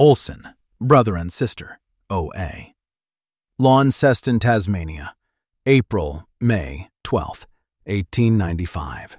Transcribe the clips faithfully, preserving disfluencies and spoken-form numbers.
Olson, brother and sister, O A Launceston, Tasmania, April, May twelfth, eighteen ninety-five.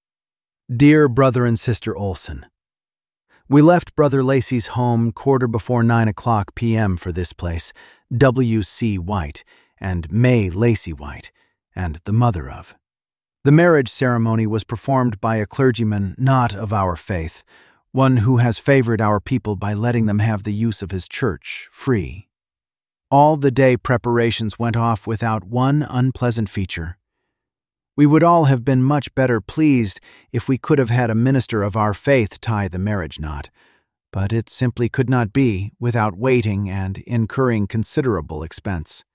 Dear Brother and Sister Olson, we left Brother Lacey's home quarter before nine o'clock p m for this place, W C White and May Lacey White, and the mother of. The marriage ceremony was performed by a clergyman not of our faith, one who has favored our people by letting them have the use of his church free. All the day preparations went off without one unpleasant feature. We would all have been much better pleased if we could have had a minister of our faith tie the marriage knot, but it simply could not be without waiting and incurring considerable expense.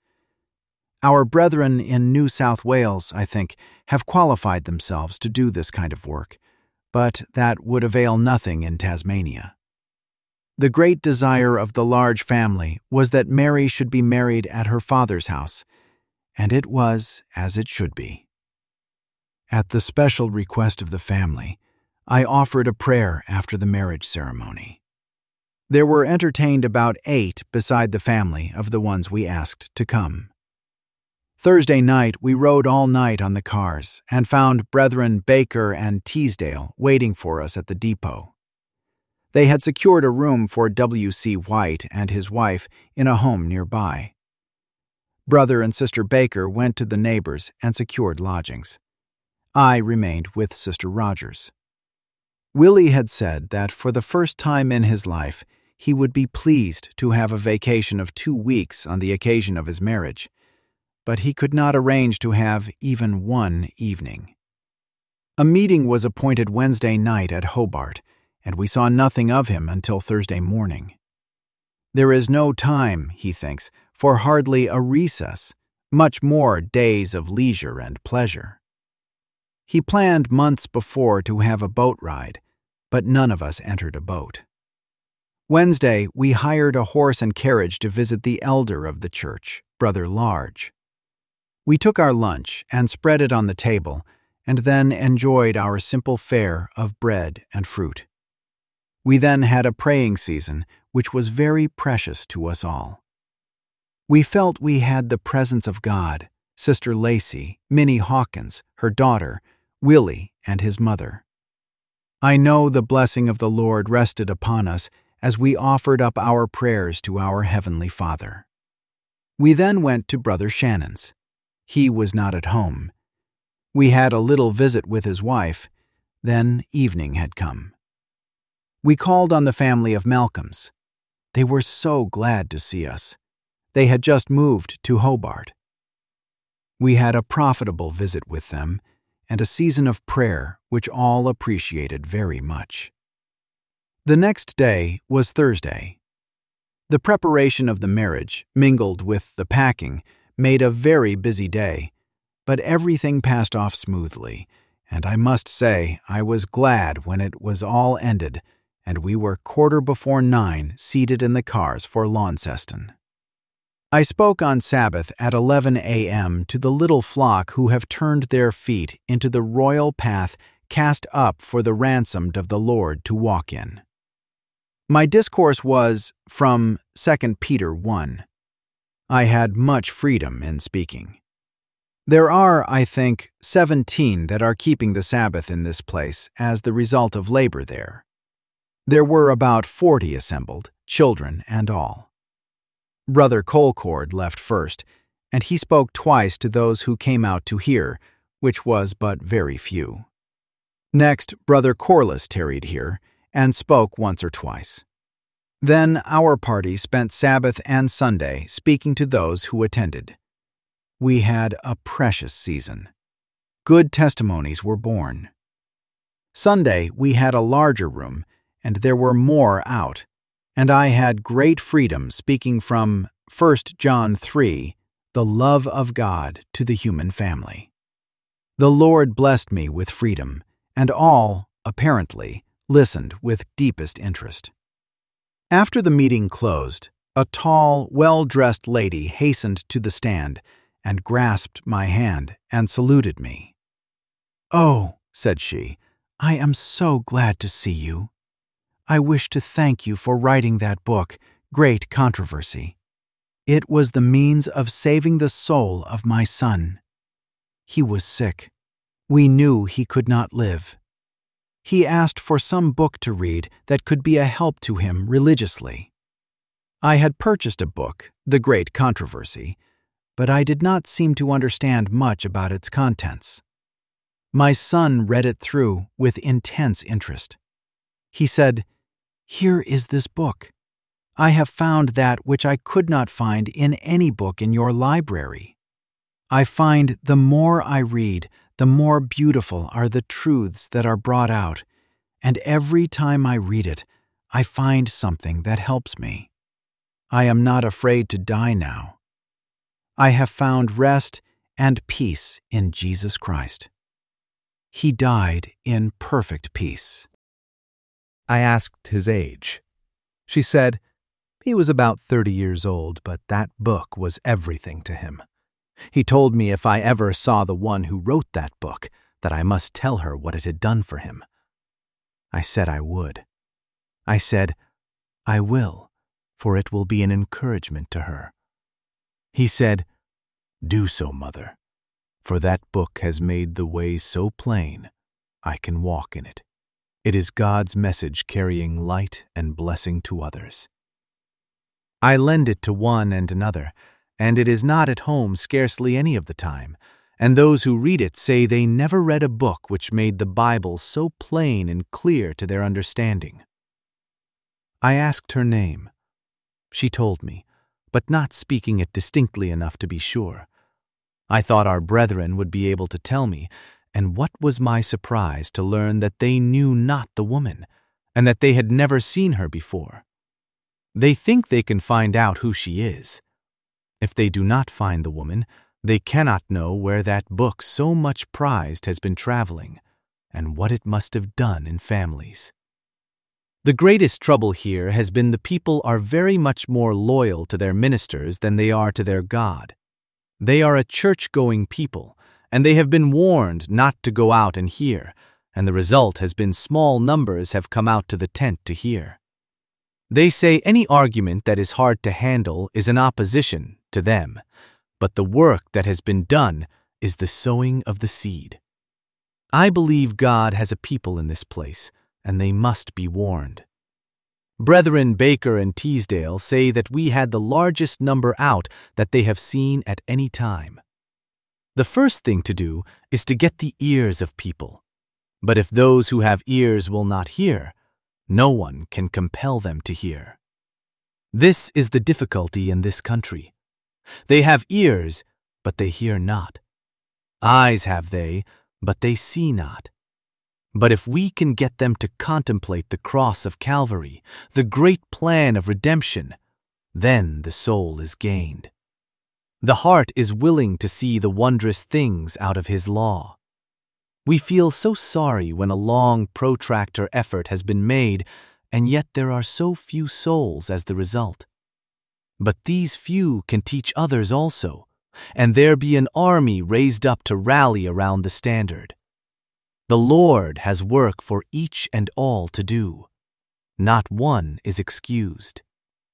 Our brethren in New South Wales, I think, have qualified themselves to do this kind of work, but that would avail nothing in Tasmania. The great desire of the large family was that Mary should be married at her father's house, and it was as it should be. At the special request of the family, I offered a prayer after the marriage ceremony. There were entertained about eight beside the family of the ones we asked to come. Thursday night we rode all night on the cars and found Brethren Baker and Teasdale waiting for us at the depot. They had secured a room for W C White and his wife in a home nearby. Brother and Sister Baker went to the neighbors and secured lodgings. I remained with Sister Rogers. Willie had said that for the first time in his life he would be pleased to have a vacation of two weeks on the occasion of his marriage, but he could not arrange to have even one evening. A meeting was appointed Wednesday night at Hobart, and we saw nothing of him until Thursday morning. There is no time, he thinks, for hardly a recess, much more days of leisure and pleasure. He planned months before to have a boat ride, but none of us entered a boat. Wednesday, we hired a horse and carriage to visit the elder of the church, Brother Large. We took our lunch and spread it on the table, and then enjoyed our simple fare of bread and fruit. We then had a praying season, which was very precious to us all. We felt we had the presence of God, Sister Lacey, Minnie Hawkins, her daughter, Willie, and his mother. I know the blessing of the Lord rested upon us as we offered up our prayers to our Heavenly Father. We then went to Brother Shannon's. He was not at home. We had a little visit with his wife, then evening had come. We called on the family of Malcolms. They were so glad to see us. They had just moved to Hobart. We had a profitable visit with them and a season of prayer which all appreciated very much. The next day was Thursday. The preparation of the marriage, mingled with the packing, made a very busy day, but everything passed off smoothly, and I must say I was glad when it was all ended and we were quarter before nine seated in the cars for Launceston. I spoke on Sabbath at eleven a m to the little flock who have turned their feet into the royal path cast up for the ransomed of the Lord to walk in. My discourse was from Second Peter one. I had much freedom in speaking. There are, I think, seventeen that are keeping the Sabbath in this place as the result of labor there. There were about forty assembled, children and all. Brother Colcord left first, and he spoke twice to those who came out to hear, which was but very few. Next, Brother Corliss tarried here, and spoke once or twice. Then our party spent Sabbath and Sunday speaking to those who attended. We had a precious season. Good testimonies were borne. Sunday we had a larger room, and there were more out, and I had great freedom speaking from First John three, the love of God to the human family. The Lord blessed me with freedom, and all, apparently, listened with deepest interest. After the meeting closed, a tall, well-dressed lady hastened to the stand and grasped my hand and saluted me. "Oh," said she, "I am so glad to see you. I wish to thank you for writing that book, Great Controversy. It was the means of saving the soul of my son. He was sick. We knew he could not live. He asked for some book to read that could be a help to him religiously. I had purchased a book, The Great Controversy, but I did not seem to understand much about its contents. My son read it through with intense interest. He said, "Here is this book. I have found that which I could not find in any book in your library. I find the more I read, the more beautiful are the truths that are brought out, and every time I read it, I find something that helps me. I am not afraid to die now. I have found rest and peace in Jesus Christ. He died in perfect peace." I asked his age. She said, he was about thirty years old, but that book was everything to him. He told me if I ever saw the one who wrote that book, that I must tell her what it had done for him. I said I would. I said, "I will, for it will be an encouragement to her." He said, "Do so, mother, for that book has made the way so plain, I can walk in it. It is God's message carrying light and blessing to others." I lend it to one and another, and it is not at home scarcely any of the time, and those who read it say they never read a book which made the Bible so plain and clear to their understanding. I asked her name. She told me, but not speaking it distinctly enough to be sure. I thought our brethren would be able to tell me, and what was my surprise to learn that they knew not the woman, and that they had never seen her before. They think they can find out who she is. If they do not find the woman, they cannot know where that book so much prized has been traveling, and what it must have done in families. The greatest trouble here has been the people are very much more loyal to their ministers than they are to their God. They are a church-going people, and they have been warned not to go out and hear, and the result has been small numbers have come out to the tent to hear. They say any argument that is hard to handle is an opposition to them, but the work that has been done is the sowing of the seed. I believe God has a people in this place, and they must be warned. Brethren Baker and Teasdale say that we had the largest number out that they have seen at any time. The first thing to do is to get the ears of people. But if those who have ears will not hear, no one can compel them to hear. This is the difficulty in this country. They have ears, but they hear not. Eyes have they, but they see not. But if we can get them to contemplate the cross of Calvary, the great plan of redemption, then the soul is gained. The heart is willing to see the wondrous things out of His law. We feel so sorry when a long, protracted effort has been made, and yet there are so few souls as the result. But these few can teach others also, and there be an army raised up to rally around the standard. The Lord has work for each and all to do. Not one is excused.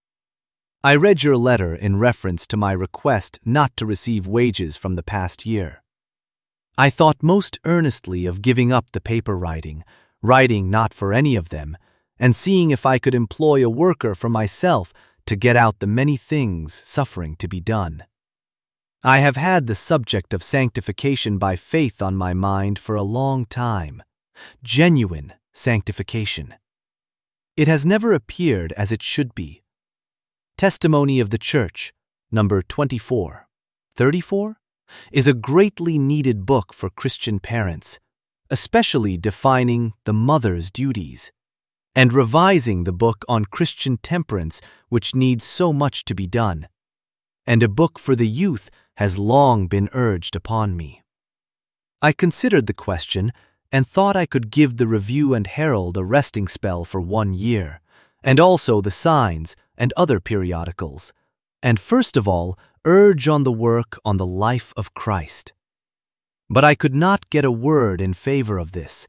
I read your letter in reference to my request not to receive wages from the past year. I thought most earnestly of giving up the paper writing, writing not for any of them, and seeing if I could employ a worker for myself to get out the many things suffering to be done. I have had the subject of sanctification by faith on my mind for a long time, genuine sanctification. It has never appeared as it should be. Testimony of the Church, number twenty-four, thirty-four, is a greatly needed book for Christian parents, especially defining the mother's duties, and revising the book on Christian temperance, which needs so much to be done, and a book for the youth has long been urged upon me. I considered the question and thought I could give the Review and Herald a resting spell for one year, and also the Signs and other periodicals, and first of all urge on the work on the life of Christ. But I could not get a word in favor of this,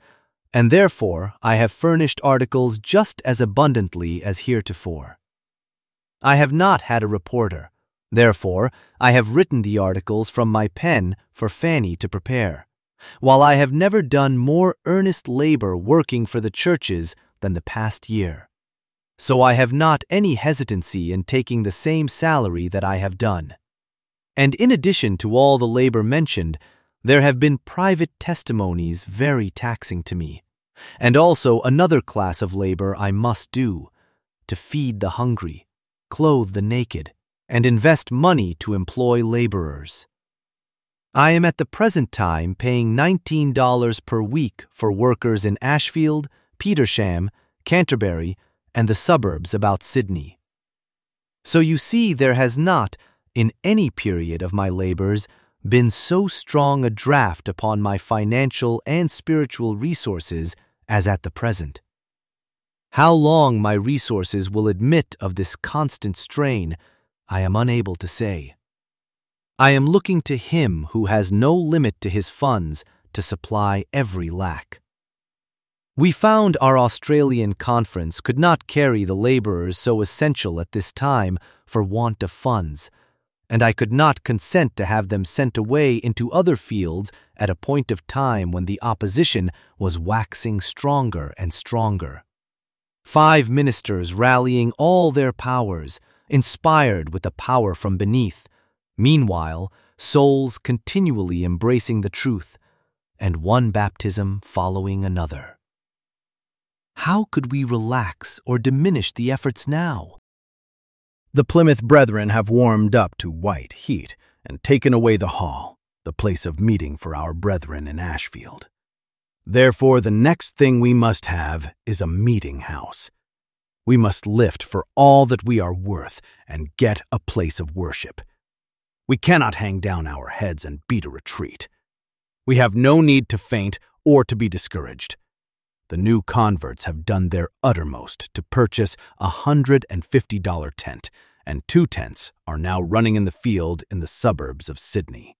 and therefore I have furnished articles just as abundantly as heretofore. I have not had a reporter, therefore I have written the articles from my pen for Fanny to prepare, while I have never done more earnest labor working for the churches than the past year. So I have not any hesitancy in taking the same salary that I have done. And in addition to all the labor mentioned, there have been private testimonies very taxing to me, and also another class of labor I must do, to feed the hungry, clothe the naked, and invest money to employ laborers. I am at the present time paying nineteen dollars per week for workers in Ashfield, Petersham, Canterbury, and the suburbs about Sydney. So you see there has not, in any period of my labors, been so strong a draft upon my financial and spiritual resources as at the present. How long my resources will admit of this constant strain, I am unable to say. I am looking to Him who has no limit to His funds to supply every lack. We found our Australian conference could not carry the laborers so essential at this time for want of funds, and I could not consent to have them sent away into other fields at a point of time when the opposition was waxing stronger and stronger. Five ministers rallying all their powers, inspired with the power from beneath, meanwhile souls continually embracing the truth, and one baptism following another. How could we relax or diminish the efforts now? The Plymouth Brethren have warmed up to white heat and taken away the hall, the place of meeting for our brethren in Ashfield. Therefore, the next thing we must have is a meeting house. We must lift for all that we are worth and get a place of worship. We cannot hang down our heads and beat a retreat. We have no need to faint or to be discouraged. The new converts have done their uttermost to purchase a hundred and fifty dollar tent, and two tents are now running in the field in the suburbs of Sydney.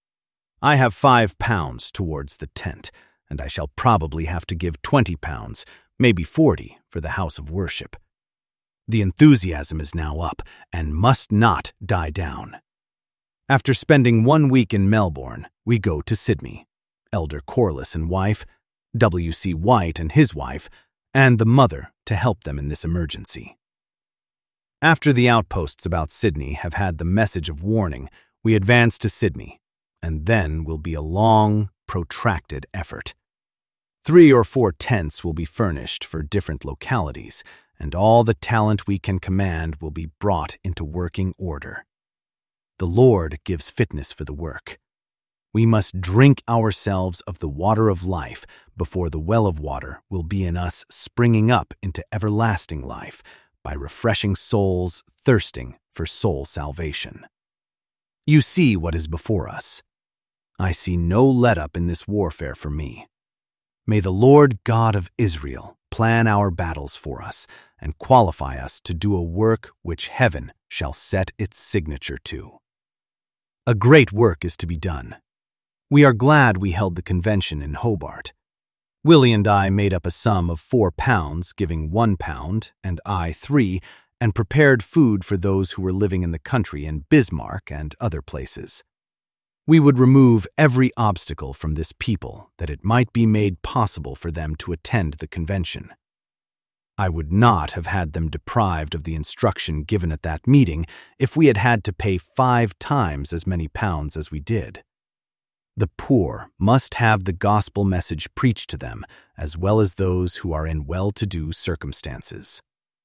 I have five pounds towards the tent, and I shall probably have to give twenty pounds, maybe forty, for the house of worship. The enthusiasm is now up and must not die down. After spending one week in Melbourne, we go to Sydney. Elder Corliss and wife, W C White and his wife, and the mother to help them in this emergency. After the outposts about Sydney have had the message of warning, we advance to Sydney, and then will be a long, protracted effort. Three or four tents will be furnished for different localities, and all the talent we can command will be brought into working order. The Lord gives fitness for the work. We must drink ourselves of the water of life before the well of water will be in us, springing up into everlasting life by refreshing souls thirsting for soul salvation. You see what is before us. I see no let-up in this warfare for me. May the Lord God of Israel plan our battles for us and qualify us to do a work which heaven shall set its signature to. A great work is to be done. We are glad we held the convention in Hobart. Willie and I made up a sum of four pounds, giving one pound, and I three, and prepared food for those who were living in the country in Bismarck and other places. We would remove every obstacle from this people that it might be made possible for them to attend the convention. I would not have had them deprived of the instruction given at that meeting if we had had to pay five times as many pounds as we did. The poor must have the gospel message preached to them, as well as those who are in well-to-do circumstances.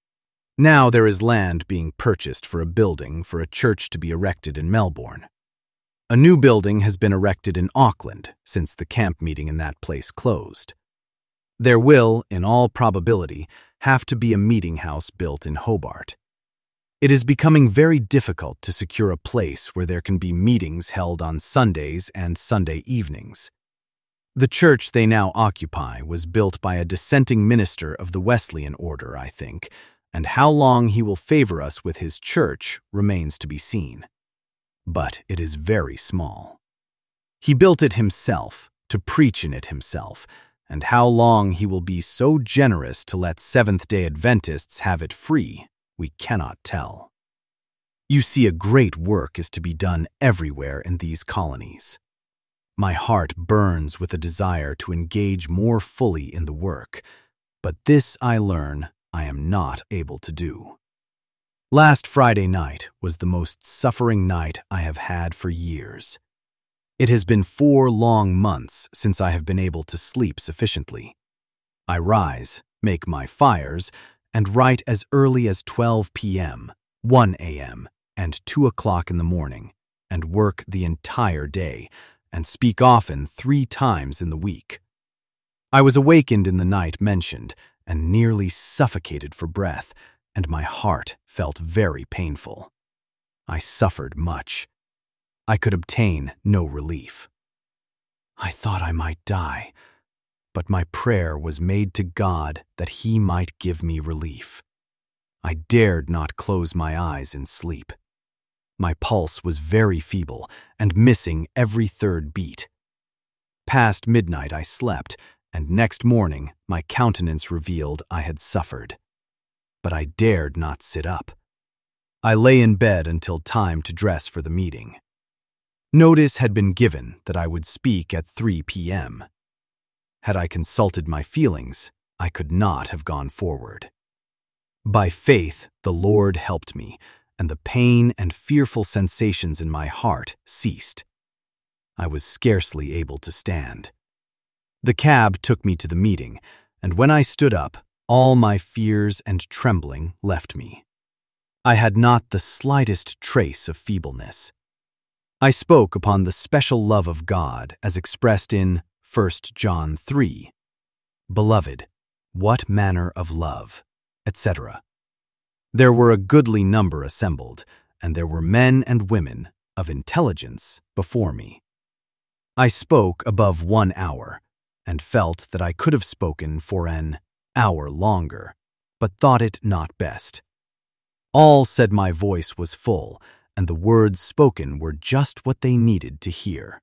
Now there is land being purchased for a building for a church to be erected in Melbourne. A new building has been erected in Auckland since the camp meeting in that place closed. There will, in all probability, have to be a meeting house built in Hobart. It is becoming very difficult to secure a place where there can be meetings held on Sundays and Sunday evenings. The church they now occupy was built by a dissenting minister of the Wesleyan order, I think, and how long he will favor us with his church remains to be seen. But it is very small. He built it himself, to preach in it himself, and how long he will be so generous to let Seventh-day Adventists have it free, we cannot tell. You see, a great work is to be done everywhere in these colonies. My heart burns with a desire to engage more fully in the work, but this I learn I am not able to do. Last Friday night was the most suffering night I have had for years. It has been four long months since I have been able to sleep sufficiently. I rise, make my fires, and write as early as twelve p m, one a m, and two o'clock in the morning, and work the entire day, and speak often three times in the week. I was awakened in the night mentioned, and nearly suffocated for breath, and my heart felt very painful. I suffered much. I could obtain no relief. I thought I might die, but my prayer was made to God that He might give me relief. I dared not close my eyes in sleep. My pulse was very feeble and missing every third beat. Past midnight I slept, and next morning my countenance revealed I had suffered. But I dared not sit up. I lay in bed until time to dress for the meeting. Notice had been given that I would speak at three p m Had I consulted my feelings, I could not have gone forward. By faith, the Lord helped me, and the pain and fearful sensations in my heart ceased. I was scarcely able to stand. The cab took me to the meeting, and when I stood up, all my fears and trembling left me. I had not the slightest trace of feebleness. I spoke upon the special love of God as expressed in First John three. Beloved, what manner of love, et cetera. There were a goodly number assembled, and there were men and women of intelligence before me. I spoke above one hour, and felt that I could have spoken for an hour longer, but thought it not best. All said my voice was full, and the words spoken were just what they needed to hear.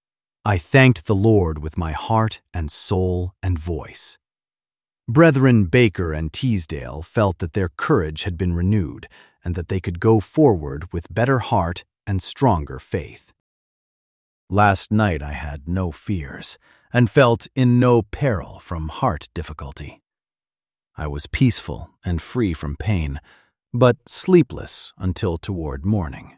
I thanked the Lord with my heart and soul and voice. Brethren Baker and Teasdale felt that their courage had been renewed, and that they could go forward with better heart and stronger faith. Last night I had no fears, and felt in no peril from heart difficulty. I was peaceful and free from pain, but sleepless until toward morning.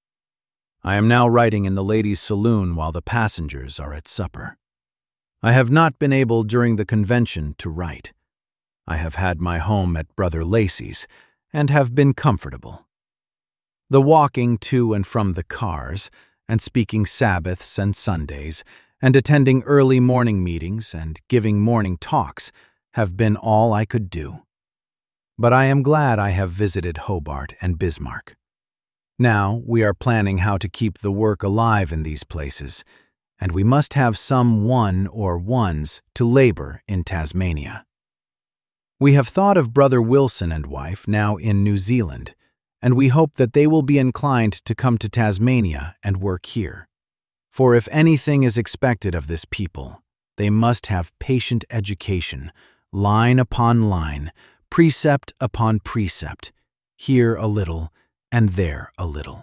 I am now writing in the ladies' saloon while the passengers are at supper. I have not been able during the convention to write. I have had my home at Brother Lacey's, and have been comfortable. The walking to and from the cars, and speaking Sabbaths and Sundays, and attending early morning meetings and giving morning talks have been all I could do. But I am glad I have visited Hobart and Bismarck. Now we are planning how to keep the work alive in these places, and we must have some one or ones to labor in Tasmania. We have thought of Brother Wilson and wife now in New Zealand, and we hope that they will be inclined to come to Tasmania and work here. For if anything is expected of this people, they must have patient education, line upon line, precept upon precept, here a little and there a little.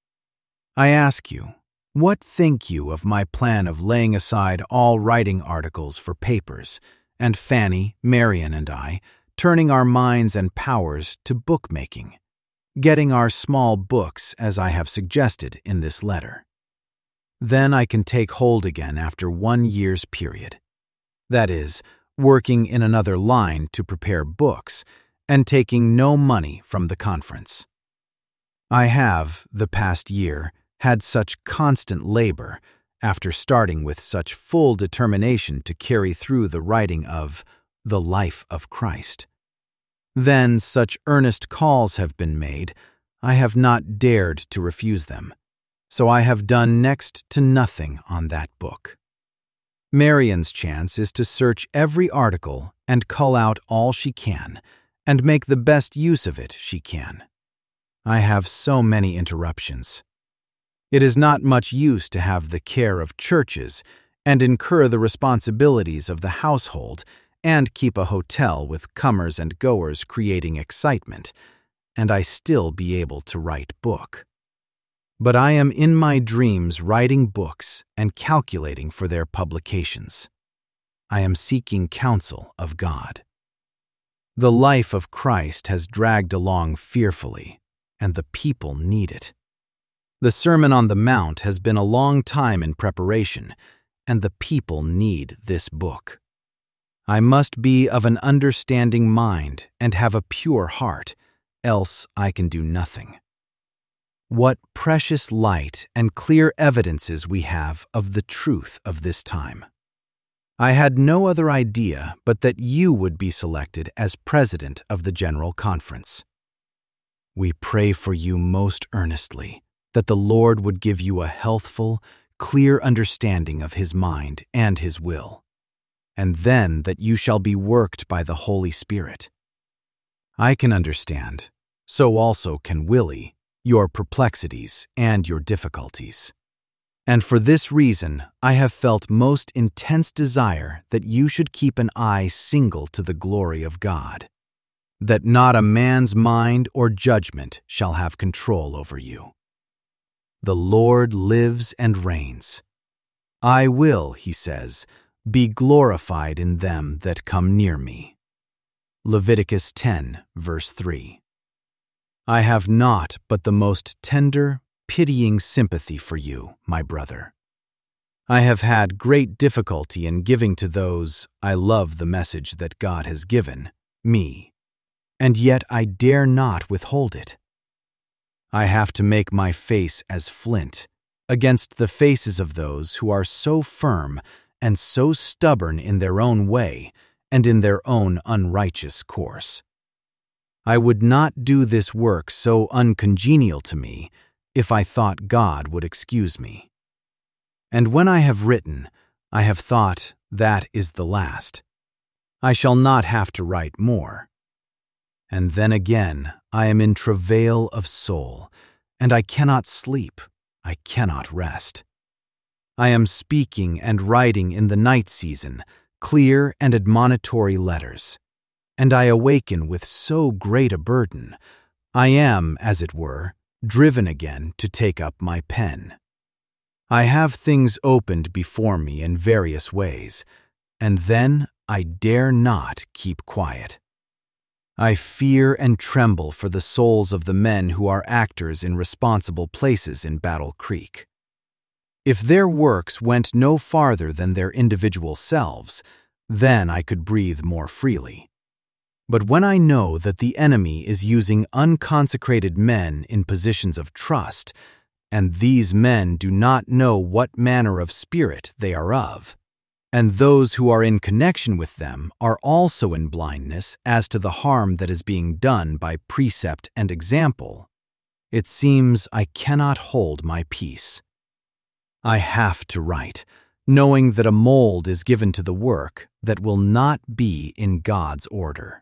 I ask you, what think you of my plan of laying aside all writing articles for papers, and Fanny, Marion, and I turning our minds and powers to bookmaking, getting our small books as I have suggested in this letter? Then I can take hold again after one year's period. That is, working in another line to prepare books, and taking no money from the conference. I have, the past year, had such constant labor, after starting with such full determination to carry through the writing of The Life of Christ. Then such earnest calls have been made, I have not dared to refuse them, so I have done next to nothing on that book. Marion's chance is to search every article and cull out all she can, and make the best use of it she can. I have so many interruptions. It is not much use to have the care of churches and incur the responsibilities of the household, and keep a hotel with comers and goers creating excitement, and I still be able to write book. But I am in my dreams writing books and calculating for their publications. I am seeking counsel of God. The life of Christ has dragged along fearfully, and the people need it. The Sermon on the Mount has been a long time in preparation, and the people need this book. I must be of an understanding mind and have a pure heart, else I can do nothing. What precious light and clear evidences we have of the truth of this time. I had no other idea but that you would be selected as president of the General Conference. We pray for you most earnestly, that the Lord would give you a healthful, clear understanding of His mind and His will, and then that you shall be worked by the Holy Spirit. I can understand, so also can Willie, your perplexities and your difficulties. And for this reason, I have felt most intense desire that you should keep an eye single to the glory of God, that not a man's mind or judgment shall have control over you. The Lord lives and reigns. I will, he says, be glorified in them that come near me. Leviticus ten, verse three. I have not but the most tender, pitying sympathy for you, my brother. I have had great difficulty in giving to those I love the message that God has given me, and yet I dare not withhold it. I have to make my face as flint against the faces of those who are so firm and so stubborn in their own way and in their own unrighteous course. I would not do this work so uncongenial to me if I thought God would excuse me. And when I have written, I have thought that is the last. I shall not have to write more. And then again I am in travail of soul, and I cannot sleep, I cannot rest. I am speaking and writing in the night season, clear and admonitory letters, and I awaken with so great a burden, I am, as it were, driven again to take up my pen. I have things opened before me in various ways, and then I dare not keep quiet. I fear and tremble for the souls of the men who are actors in responsible places in Battle Creek. If their works went no farther than their individual selves, then I could breathe more freely. But when I know that the enemy is using unconsecrated men in positions of trust, and these men do not know what manner of spirit they are of, and those who are in connection with them are also in blindness as to the harm that is being done by precept and example, it seems I cannot hold my peace. I have to write, knowing that a mold is given to the work that will not be in God's order.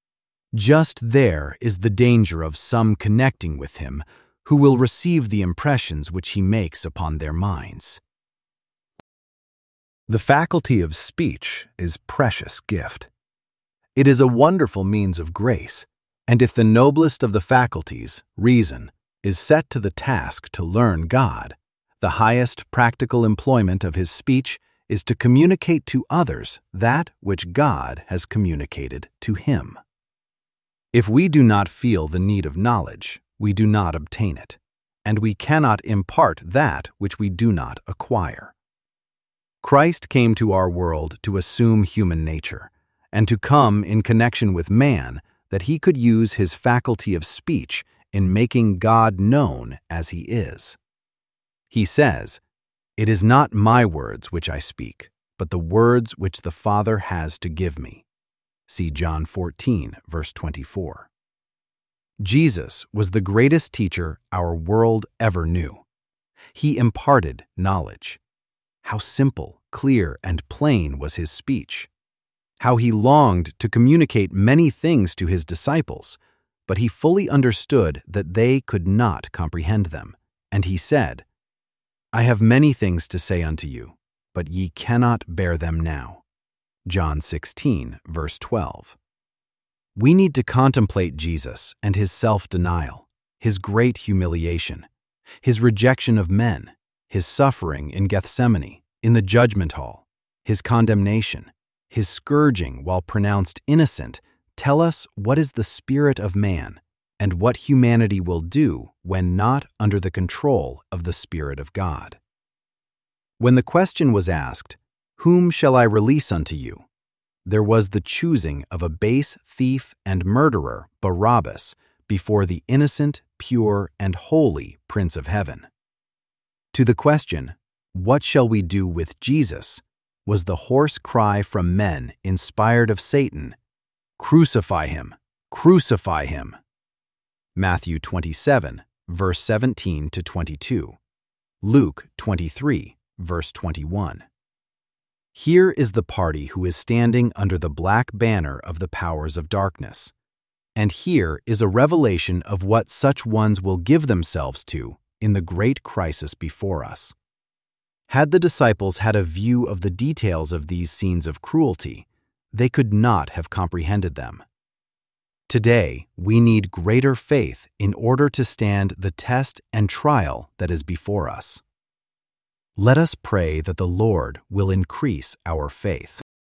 Just there is the danger of some connecting with him who will receive the impressions which he makes upon their minds. The faculty of speech is precious gift. It is a wonderful means of grace, and if the noblest of the faculties, reason, is set to the task to learn God, the highest practical employment of his speech is to communicate to others that which God has communicated to him. If we do not feel the need of knowledge, we do not obtain it, and we cannot impart that which we do not acquire. Christ came to our world to assume human nature, and to come in connection with man that he could use his faculty of speech in making God known as he is. He says, "It is not my words which I speak, but the words which the Father has to give me." See John fourteen, verse twenty-four. Jesus was the greatest teacher our world ever knew. He imparted knowledge. How simple, clear, and plain was his speech. How he longed to communicate many things to his disciples, but he fully understood that they could not comprehend them. And he said, "I have many things to say unto you, but ye cannot bear them now. John sixteen, verse twelve. We need to contemplate Jesus and his self-denial, his great humiliation, his rejection of men, his suffering in Gethsemane, in the judgment hall, his condemnation, his scourging while pronounced innocent tell us what is the spirit of man and what humanity will do when not under the control of the Spirit of God. When the question was asked, "Whom shall I release unto you?" there was the choosing of a base thief and murderer, Barabbas, before the innocent, pure, and holy Prince of Heaven. To the question, "What shall we do with Jesus?" was the hoarse cry from men inspired of Satan, "Crucify him! Crucify him!" Matthew twenty-seven, verse seventeen to twenty-two. Luke twenty-three, verse twenty-one. Here is the party who is standing under the black banner of the powers of darkness. And here is a revelation of what such ones will give themselves to in the great crisis before us. Had the disciples had a view of the details of these scenes of cruelty, they could not have comprehended them. Today, we need greater faith in order to stand the test and trial that is before us. Let us pray that the Lord will increase our faith.